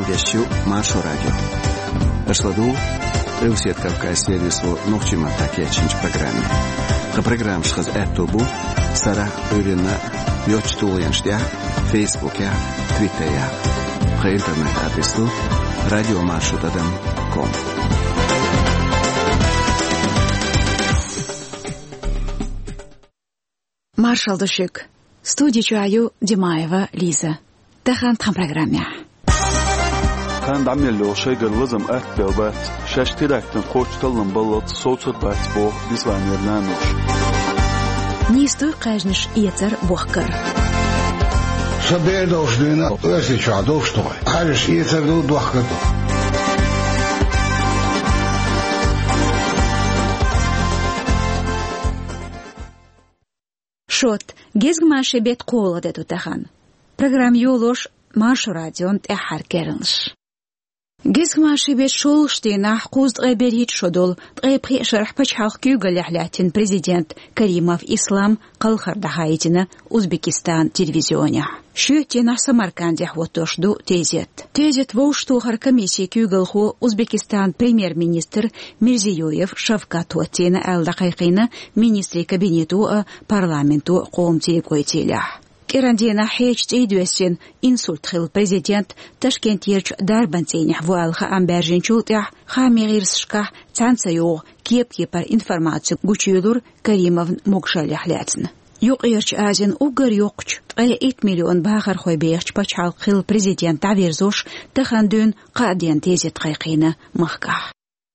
Следящую Маршу радио. Ашладу Эусет Кавказ сервису Нохчима Такечинч программе. Ха программ шхаз Этубу Сара Урина Йочтулянштя Фейсбуке Твиттере. Ха интернет адресу radiomarshrutadam.com. Маршал Душик. Студия Чую Димаева Лиза. Тахан там программе. Хан дамело шейгерлызым атбелбат. Шаштирактен хочталын баллат соцурбат бо бисванернануш. Нистой кажниш иетер бохкар. Собердовшдина, если чадов что? Алиш иетер до бохкар. Шот, гезгмаши бет кола дету тахан. Программ юлош Маршу радион тахар кернш. Гезгмаши бет шолштина куз габерит шодол, тгайпри шарх пачхах кюгаляхлятин президент Каримов Ислам Калхардахайтина Узбекистан телевизионе. Шүтена Самарканде хвотошду тезет. Тезет воуштухар комиссии кюгалху Узбекистан премьер-министр Мирзиёев Шавкат Уатена Алдакайкина министри кабинету парламенту қомтип қойтеля. Керандена хечт идуэсен инсульт хил президент Ташкент ерч дарбантене вуалха амбержин чултях хамирирсшка цанцайо кеп-кепар информацию гучилур Каримовн мокшаляхлятн. Юк ерч азин угар юкч 8 миллион багар хойбеяч пачал хил президент Аверзош тахандун қаден тезет қайқина махках.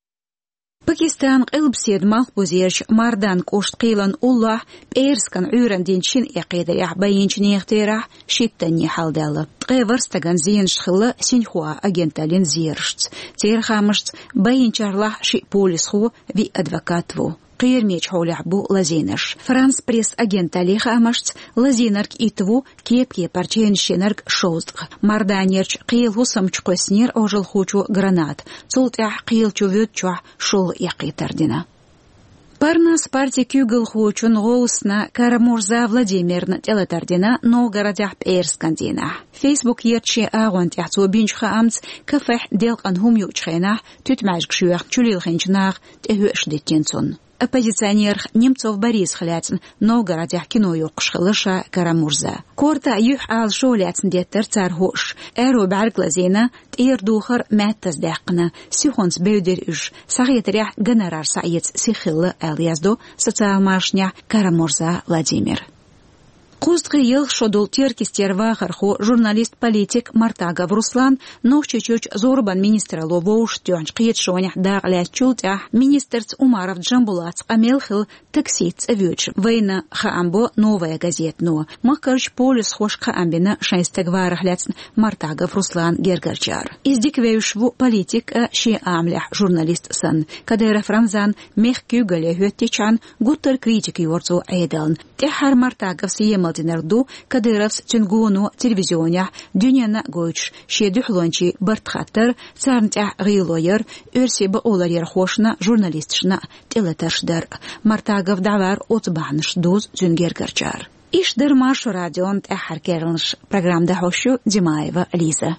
Пакистан قلبسيد مالبوزيرش ماردان كوشت قيلان الله بإيرسكن عورن دينشين إقيدريح باينشن يختيرح شيتاني حالدالة تغيورستغن زينش خلا سينحوا أجنتالين زيرشت تير خامشت باينشارلح شي بوليسخو في أدفكاتفو قير ميج حولح بو لازينش فرانس بريس أجنتاليخ أمشت لازينرك إتوو كيب بارچينشينرك شوزدق ماردانيرش قيل هسمچ قسنير أوجل خوچو гранат цултях قيل چوويتچوح شول يقيتردنا Парнас партия кюгл хочун гоусна Карамурза Владимирна телетардина Новгородях Пейрскандина. Фейсбук ерчи агонт яцу бинчха амц кафех делкан хум ючхена тютмажг шуях чулилхенчнах tehüшдеттенсон. Оппозиционер Немцов Борис Хляцин Новгородях кино юқшхылыша Карамурза. Корта юх ал шоляцин деттер цархош. Эро барглазена тирдухар мэттас дақна. Сихонс беудер үш. Сағетрях гонорар саец сихылы әлязду социал маршня Карамурза Владимир. Кустғы ел шодул теркистер вахарху журналист-политик Мартагов Руслан нохчичуч зорбан министра ловоуш тёнч қиетшонях дағлят чултях министрц Умаров Джамбулац амелхил таксиц авюч. Война хаамбо новая газетну. Макарч полис хош хаамбина шайстагварахляцн Мартагов Руслан Гергарчар. Издиквеюшву политик ши амлях журналист сан. Кадыров Рамзан мехкюгале хюттичан гуттер критик юрцу айдалн. Техар Мартагов сиемал Динарду Кадыровс Тюнгуну телевизионя дюняна гойч шедюхлончи бартхаттер царнтях гейлойер өрсебе олар ерхошна журналистшна телеташдар Мартагов давар отбанш дуз зюнгергерчар. Ишдер Маршу радион тахар кернш программда хошу Димаева Лиза.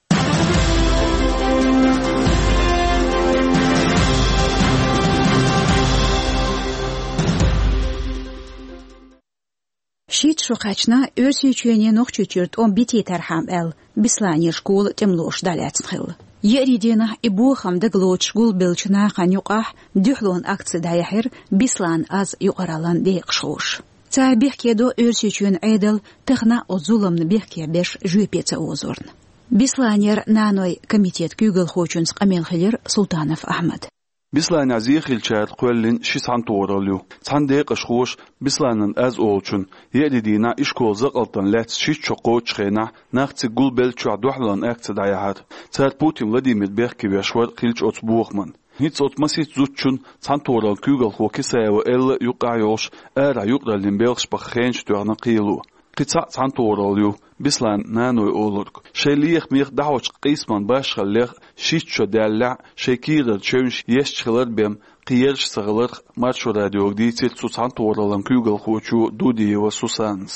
Шит шухачна өрсүйчуене нохчучурт он бити тархам эл бислани школ темлош даляцнхил. Еридина ибухам даглоч школ белчна ханюqah дюхлон акция даяхир бислан аз юqaralan дейқшош. Цай бехкедо өрсүйчуен айдал тахна озуламны бехке беш жүйпеца озорн. Бисланер наной комитет кюгл хочунс камелхилер Султанов Ахмад. Бислан азихил чат قولن شي سانتورلو صنديق اشخوش بسلانن از اولچون يدينا اشكول زقلتن لاتس شي چوقوچ خينا ناخت گول بل چو دوحلن اكت دايات صار بوتين ولاديمير بيركي بيشور قيلچ اوت بوخمن هيت اوت مسيت زوچون سانتورل كوغل خو كيساو ال يقايوش ارا يقدلن بيلخش بخينش تورن قيلو قيصا سانتورلو بسلان نانوي اولورك شيليخ ميخ دعوش قيسمان باشخليخ شيتشو دالع شيكير تشونش يشخلر بهم قيرش صغلر مارشو راديو دي تيل سوسان تورلن كوغل خوچو دودي وسوسانس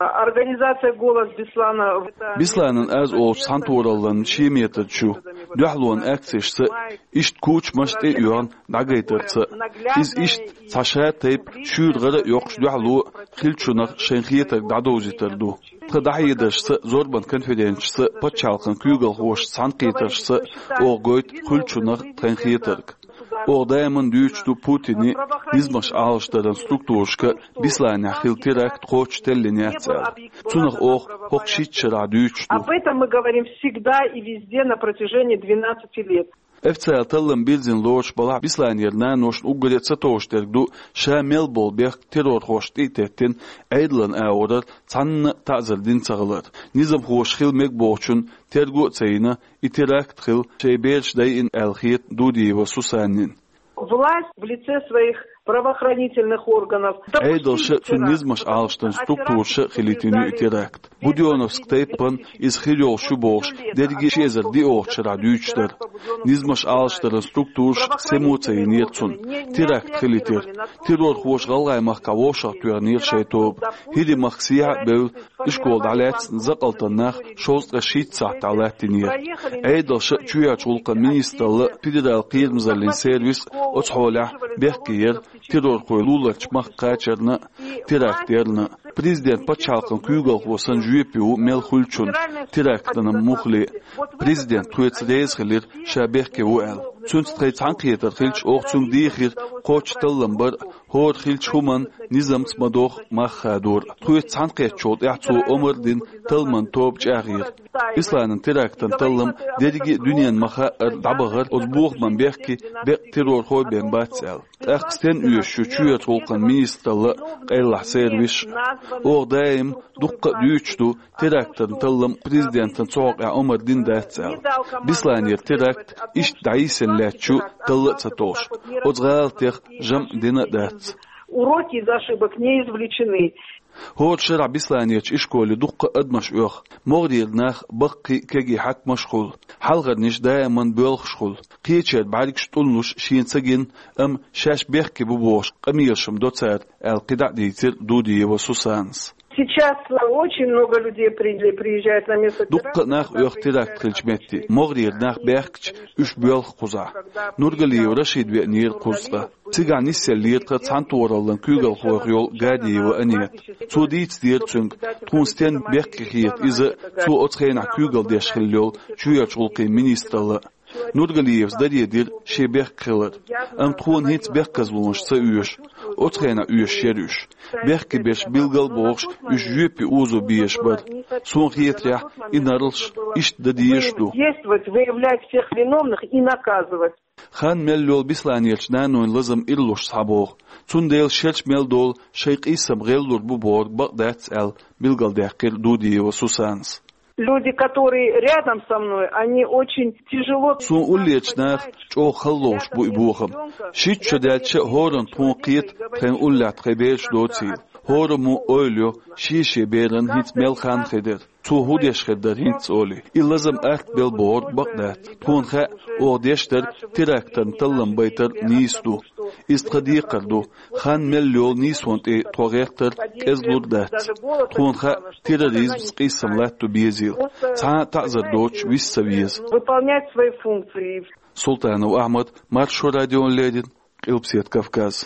Организация «Голос» Беслана. Бесланын аз ол сантораллан шиметерчу. Духлуан акцишсы ишт куч маште юан нагайтырцы. Из ишт саша тейп шүргары йоқш духлу хилчунах шенхиетер дадозитерду. Тадайдышсы зорбан конференциясы патчалкын күгел хош санкитерсы огойт хилчунах тренхиетерг. Ордаймын дүйчту Путини низмаш алыштырын структуршка Беслана хилтиракт хоч теллиняция. Цунах ох хокшитчера дүйчту. Об этом мы говорим всегда и везде на протяжении 12 лет. Эфцел таллым билзин лош бала Бесланерна нош угадется тоштерду шамел болбех террор хош титеттин эйдлан аорар цанны тазырдин цагылар. Низам хош хилмек бочун тергу цейна и теракт хил шейберш дайин элхит дудиева сусаннин. Власть в лице своих правоохранительных органов. Эйдалшы цунизмаш алштын структуршы хилитину и теракт. Будионовск тейпан из хирел шубош дерги шезер ди охчара дүйчтер. Низмаш алштырын структурш семуцей нерцун. Теракт хилитер. Террор хош галгаймах кавошах туянир шейтоб. Хири махсия бел ишколд алятсн закалтаннах шозга шитсахт алаттинир. Эйдалшы чуяч улка министрлы федерал кирмзалин сервис оцхолях бехкиер террор койлуларч махкачерна терактерна. Президент пачалкан күгал хосан жүйепеу мел хулчун терактанын мухли. Президент туецрейз хилир шабехкеу әл. Цунстрей цанкиетер хилч охцун дихир коч талламбар хор хилч хуман низамц мадох махадур. Туец цанкиет чот яцу омырдин талман топч агир. Бесланын терактан таллам дерги дүниен маха дабагыр озбуғман бехки бек террор хой бен бацел. Әқстен үйеші чует олқан министрлы Эллах сервиш. Оғдайым дұққа дүйчту терактан таллам президентін соға омырдин дәцел. Бесланер теракт иш дайсен ләтчу таллы цатош. Озғалтех жам дина дәц. Уроки из ошибок не извлечены. هو شرع بيسلانيش إشكولي دق أدمش أخ مغدير ناخ بقي كجي حك مشغول حلغر نش دائما بيلخ شغول قيتشاد بعدك شتولنوش شين سجن أم شاش بيحكي ببوش قميرشم دوتسار القدع ديتر دودي وسوسانس Сейчас очень много людей приезжает на место теракта. Дукка нах ух теракт хилчметти. Могрир нах бехкч уш бёлх куза. Нургалиев Рашид венир кузга. Цигани селлирка цантуоралдан күгел хойол гадиева анет. Цу диц дирцунг тунстен бехкихиет иза цу оцхена күгел дешхиллёл чуяч улкы министрлы. Нургалиев сдадедир шебех кылыр. Ам тхуан хиц бехказлуншца уйш. Оцхена уйш шерюш. Бехки беш билгал бохш уж жюпи узу биеш бар. Сон хиетрях и нарлш ишт дадиешту. Действовать, выявлять всех виновных и наказывать. Хан меллол бисланьелч нануин лазам ирлуш сабох. Цундейл шерч мелдол шейк исам геллур бубор бакдац эл билгал дехкер дудиева сусанс. Люди, которые рядом со мной, они очень тяжело... Сун уллечнах чо халлош бу ибухам. Шит чодяче хорон тункит хэн уллят хебеш доцил. Хорому ойлю шише берен хит мелхан хедер. Цу худеш хедер хит оли. Илазам акт белбор бакдат. Тунха одештер терактан таллам байтер нисту. Истхадиқарду хан меллол нисонт и тогектер кезлурдат. Тунха терроризм скисам латту безил. Ца тазар доч виссавиез. Выполнять свои функции. Султанов Ахмад, Маршо Радион Ледин, Илпсет Кавказ.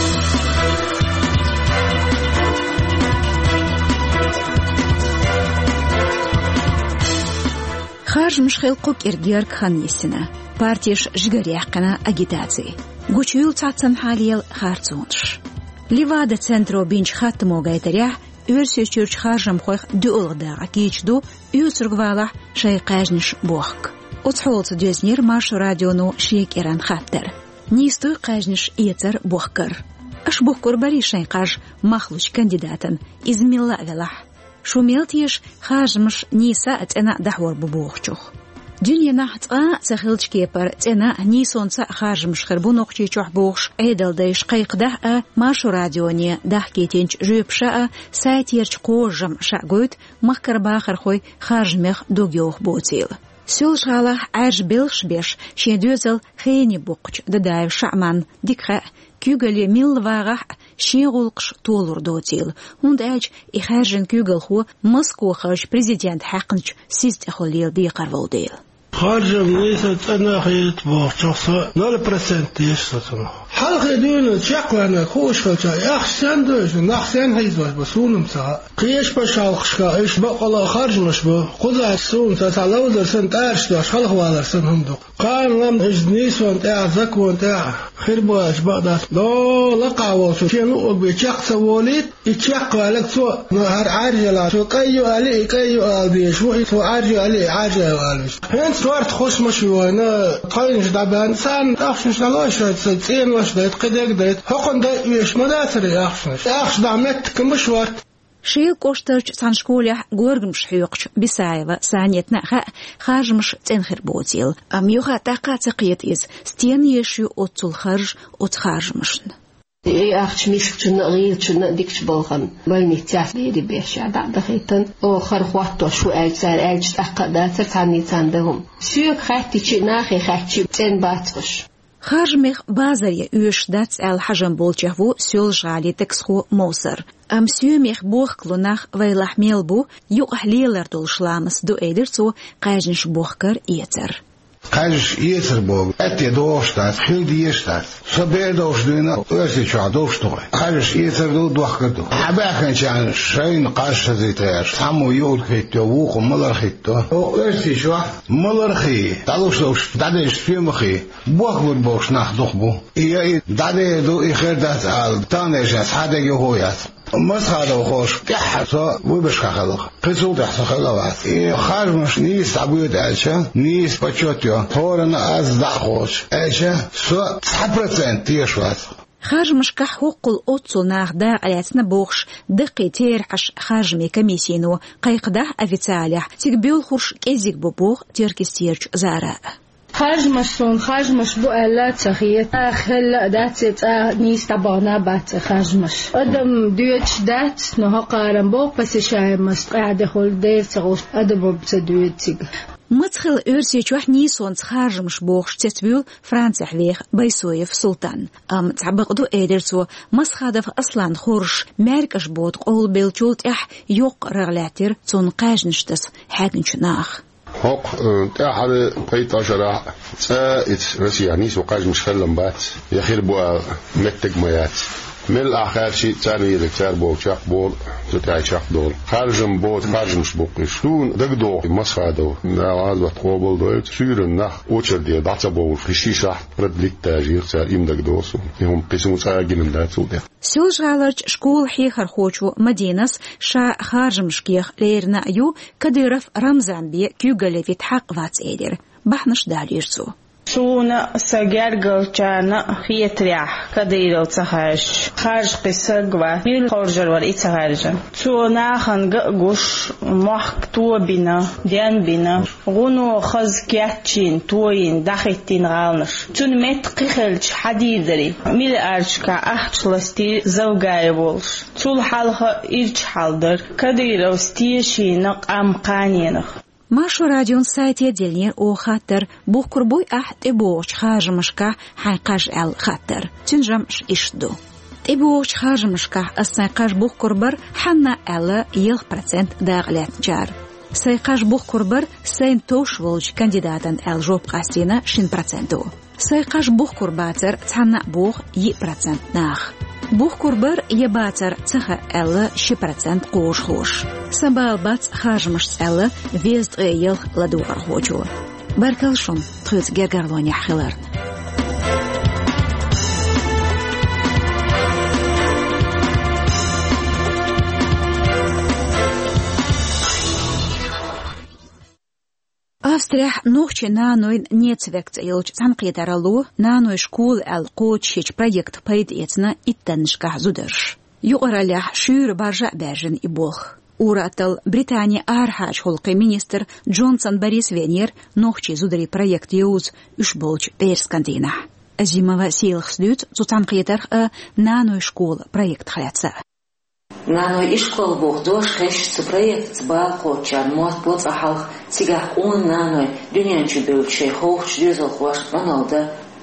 خارج مشخيل قوك إرجير خانيسنا بارتيش جغريحقنا أجيتاتي قوشيول تعطن حاليال خارتونش ليفادا центро بينش خاتمو غايتريح Өрсө чөрч харжам хойх дуулгдага кичду юсургвалах шайқажниш бохк. Отхолц дөзнер Маршо радиону шекеран хаптер. Нисту қажниш иетер бохкар. Аш бохкар бари шайқаж махлуч кандидатан из Милавелах. Шумелтиш хажмш ниса атена дахвар бубохчух. Дюния нахтга цахилч кепер тена нисонца хажмш хербунохчи чохбохш эйдалдайш қайқда Маршо радионе дахкетенч жөпша сайтерч қожам шагойт махкарбахар хой хажмех дугёх ботил. Сёлшалах аж белшбеш шедёзел хейни бухч дадай шаман дикха كيغلي ميلواغح شيغولقش طولور دوتيل هوند اج إخارجن كيغل هو مسكو خرج بريزيدنت حقنش سيست اخوليل بيقرولديل خارج منيسة أنا خيط بوشخص 0% يشتغل حلقة دون شكلنا خوش فجأة أحسن دوش نحسن هيزوش بسونم سا قيش بشالخشكا إيش بقلا خارج مش بو قضاء السون تسعلو درسن تارش داش خلق والرسن هندو قال لم إجنيس وانتاع زك وانتاع خير بواش بقداس دو لقع وصو شنو بيشق سووليت يشق عليك سو نهار عاجلة شو كيو علي كيو علي شو سو عاجل علي هن صورت خوش مشوينا طاينش دبان سان أخشش لاش تسين واش دايت قدك دايت حقن دايت ويش مداسري أخش دعمت كمشوار شيل كوشترج سانشكوليح غورغمش حيوقش بسايفا سانيتنا خارجمش تنخر بوتيل يوخا تاقا تقيت إز ستين يشيو أوتول خارج أوتخارجمشن أخش ميسكشن غيرشن ديكش بلغن بيني تاس بيدي بيش عدا دخيتن أو خرخواتو شو أجزار أجز أقداتر تاني تاندهم سيوك خاتي چي ناخي خاتي تن باتفش خارجميخ بازاريا يوش داتس الحجم بولچهو سيول جالي تكسخو موسر سيوميخ بوخكلو ناخ ويلح ميلبو يوق ليلر دول شلامس دو إيدرتو قاجنش بوخكر إيتر قاجش إيتر بوغ أتي دوشتات خيل ديشتات صبير دوش دونا ويسي شو عدوش دوغي قاجش إيتر دو دوخكر دو حباكن شان شاين قاش زيتاش سامو يول خيتو ووخو ملر خيتو ويسي شو ملر خي تالوش دوش دادش فيمخي بوخور بوش ناخ دوخبو إيه دادي دو إخير دات عال تانيشات حدا يهويات مسخة وخوش كحة وبشكا خلق قصود احسن خلوات خارج مش نيس عبود ألشا نيس بچوتيو هورنا از داخوش ألشا سو 9% تيشوات خارج مشكح حقوق الأوتسو ناخ دا علياتنا بوخش دقي تيرحش خارج مي كميسينو قيقده أفيتاليح تقبيل خورش كيزيك ببوخ تيركستيرج زاراء خارج مش بو ألا تخيط أخل دات نيس تبانا بات خارج مش أدم دويتش دات نها قارن بوق بس شاي مست قاعد خل دير تغوش أدم بتدويتك مدخل أرسيج واحد نيسون خارج مش بوخش تتبيل فرانس حويخ بيسويف سلطان تعبقدو إيدرتو مسخادف أصلا خورش ماركش بود قول بيلتولت يوق رغلاتير تون قاجنشتس حاجنش ناخ هوق تاحد قيت أشرع سائت رسياني سوقاج مش خلهم بات يخير بوا متك ميات من الآخر شيء تاني لكتار بو شاق بول تتاعي شاق دول خارجم بود خارج مش بوقشتون دقدو مسخادو نعاد وتقوبل دوت سيرن نخ وشر دي دعتا بول خشي شاح رد لك تاجير تار إم دقدوسو هم قسمو تاجين داتو ده سيوج غالج شكول حيخر خوشو مدينس شا خارجم شكيخ ليرنا يو كديرف رمزان بي كيوغالي في تحق واتس إيدر بحنش داريرسو شونا سجارجل كان خيتريح كديرو تخرج خارج قصرجوا ميل خارجر والإتخارجن شونا خنجوش محك تو بنا ديان بنا غنو خز كياتشين توين دخيتين غالنش تون مت قخلج حديدري ميل أرجك أحشلستي زوجاي بولش طول حالها إرج حالدر كديرو ستيشينق أم قانينخ ماشو راديون سايت يدلنير او خاطر بوخ كربوي تبوش خارج مشكا حيقاج ال خاطر تنجمش اشدو تبوش خارج مشكا السايقاج بوخ كربر حنا ال 1% داغلات جار سايقاج بوخ كربر سين توش ولج كانديداتن ال جوب قاسينا 20% سايقاج بوخ كرباتر تحنا بوخ 1% ناخ بوخ كربر يباتر تخا ال 10% قوش خوش سبال بات خارج مش ال فيزد غيل لدوغر خوجو بركلشون تخيط جرجرلوني حخلرن أسترح نوخش نانوين نيتسفكت يلج تنقيدرلو نانوي شكول القوتشيج بروجكت بيد إتنا إتنشكح زودرش يقرألح شير برجع باجن إبوخ وراتل بريطانيا أرحاج حلقي مينستر جونسون باريس فينير نوخشي زودري بروجكت يوز يشبولج بيرسكاندينح أزيمة سيلخ سدوت تنقيدر نانوي شكول بروجكت خلاتسا نانوي إشكول بوخدوش خش سبريكت بالقوتشان موت بوصحالخ تيجاه نانوي دنيا نشبيل شي خوش ديزل خوش منالده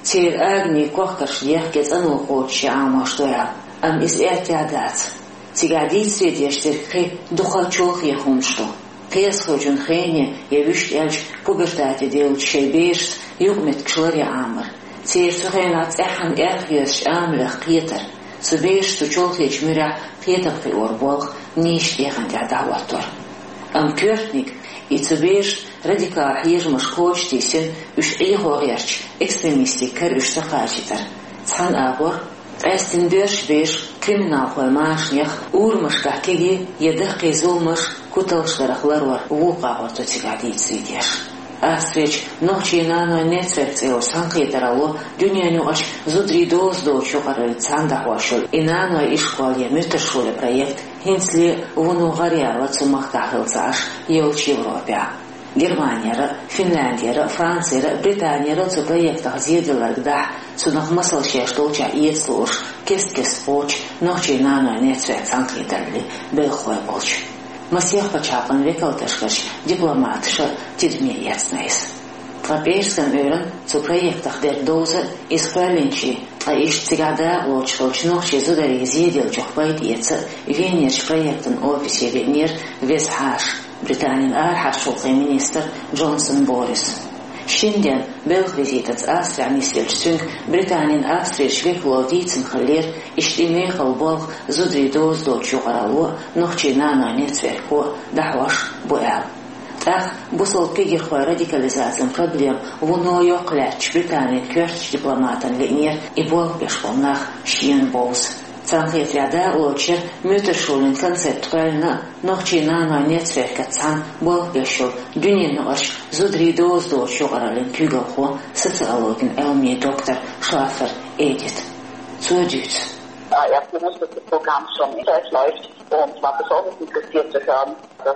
تير أغني كوخكش يحكي أنو قوتش عامشتويا أم إس اعتيادات تيقعدي تريد يشتركي دخل شوخ يخونشتو قيس خوجن خيني يبشت يلج بوبرتاتي ديل شي بيرس يقمت كشلري عامر تير تخينات احن اخيوش عامل قيتر سبيرس تشوخ يجمرع قيتر في أوربوغ نيش يخن دعواتور أم كورتنيك يتبيرس راديكال حير مشكوش تيسن وش اي غيرش اكستريميستي كر وش تقاجتر تحن أبور أستنبيرش بيش كريمنال خواماش نيخ أور مشكاكيجي يدقي زولمش كتلش درخلر ووقع وتتقعدي تسيديش أستريج نوشي نانو نتسرت إيو سانقي درالو دنيا نوش زودري دوز دو شغر التساندح واشل إنانو إشقال يمتشول проект هنسلي ونو غريالة تسمخ تحلصاش يوشي Европя Германия, Финляндия, Франция, Британия цу проектах зедилагдах цунах масал шештолча иецлуш, кес поч, ночи нано нецвет санкритерли, белхой болч. Масех почапан векалтешкаш, дипломатша, тидме яцнайс. Трапейскан өрен цу проектах дер доза исправленчи, а иш цигада лочтолч ночи зудари зедил чохпайт яца, венерч проектан офисе венер везхаш. Британийн архашулгын министр Джонсон Борис. Шинден белх визитац Австрия нисэлчсүнг Британийн Австрия швекло дийцэн халер иштимэхал болх зудри доз доч югаралу нохчи нано нецверху дахваш буэл. Так бусол кегерхой радикализациям проблем вуно йоклерч Британийн кёрч дипломатан ленер и болх бешполнах шиен боус. Цанхет ряда лочер мютешулин концептуально нохчи нано нецверка цан болх бешул дюнинуаш зудри доз доч югаралин кюгалхо социологин элми доктор Schlafer Edith. Zuerst. Ja, wir müssen das Programm schon läuft und war besonders interessiert zu hören,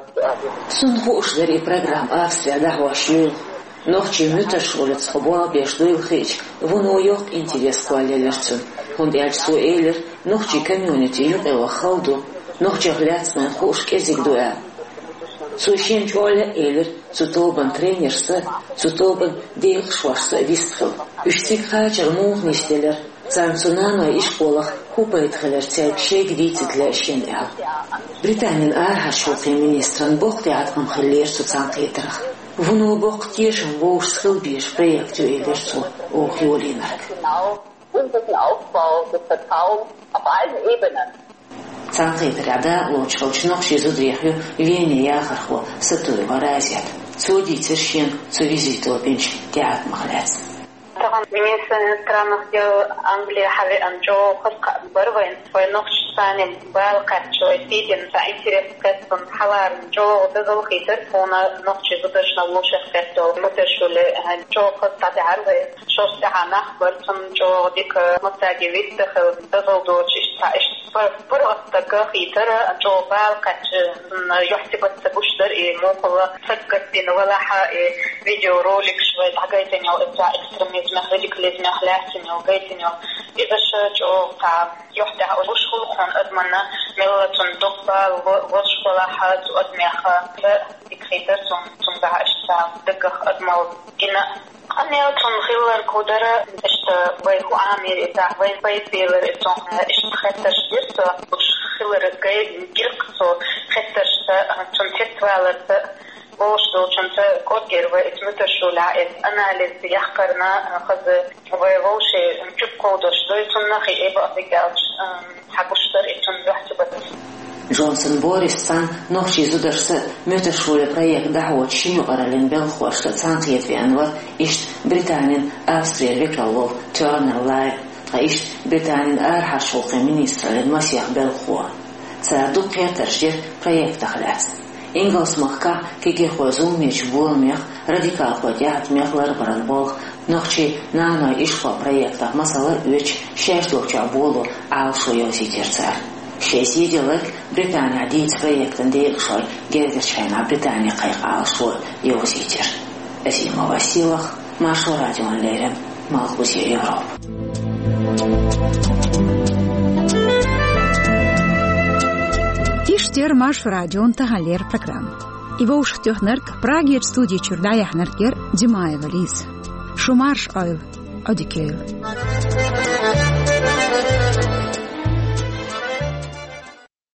dass Sunhuschderi Programm Австрия дахвашил нохчи мютешулец хобуа бешлуил хич вуно йок интерес куалелерцун und so eher noch die Community über Haldo noch die letzten Hochgesig doa so schön alle eher zu toben Trainers zu toben die schwarze Wistel ich sich hacher noch nicht der sein zu nano ich polach hupait gelernt шег дититлешен эл Британийн архашулгын министрын бохтиат am gelernt zu zanketrach вуно бохтишен вошсхил биш проект үйлэрцу охиолинак unseren Aufbau des Vertrauens auf allen Ebenen. Цанхитряда лучше noch шизудрехю вене яхарху сатуй варазят. Цуди цершен цу визиту бенч теат махлец. طبعا министр иностранных дел Англии Хави Анджо хыска бырвын свой нохчтане балкачо сиден за интерес кэстон халар Джо дызыл хитер фона нохчи зудышна лучших кэсто мутешуле Джо хыста дярвы шосте ханах бырцын Джо дик мутаги виттых дызыл дочиш та иш пырвастага хитер Джо балкачо юхтибат сабуштер и мокола саккатин валаха видеоролик швей тагайтеньо это экстремизм радикализм хластеньо гайтеньо إذا شجعوا تاب يحدث وشخل خون أدمنا ملة دقة وشخلاحات وأدميخة دكتور ثم بعشتا دقة أدمل جنا أنا تنخيل الكودرة إشت ويهو عامير إذا وين بيبيلر إتون إشت خطش جرت وشخيل رجاي جرقصو خطش تنتهوالر وشدو چنت كودجر وإتمتشولا أناليز يحقرنا خذ ويوشي مجبكودش دويتون نخي إبا أبيجالش حبوشتر إتون بحتبت Джонсон Борис цан нохчи зудерсе мютешуле проект дахвот шиню аралин белхошта цанхет венвар ишт Британийн Австрия векалов Turner Live ишт Британийн архашулгын министрлер Масиах белхуа цаду кетершер проект ахлас Ингос махка кегехозул меч волмех радикал подят мехлар баранбол нохчи нано ишхо проектах масала үч шештокча болу алшойозитерцар Шезиделек Британия дит проектен дейгшой гергерчайна Британия кайга алшой йозитер. Зима Василах, Машу радион лерем, Малхузе Европ. Иштер Машу радион тагалер программ. Ива уштёхнерк Праге студии Чурдаяхнеркер Димаева Лиз. Шумарш ойл. Adikeu.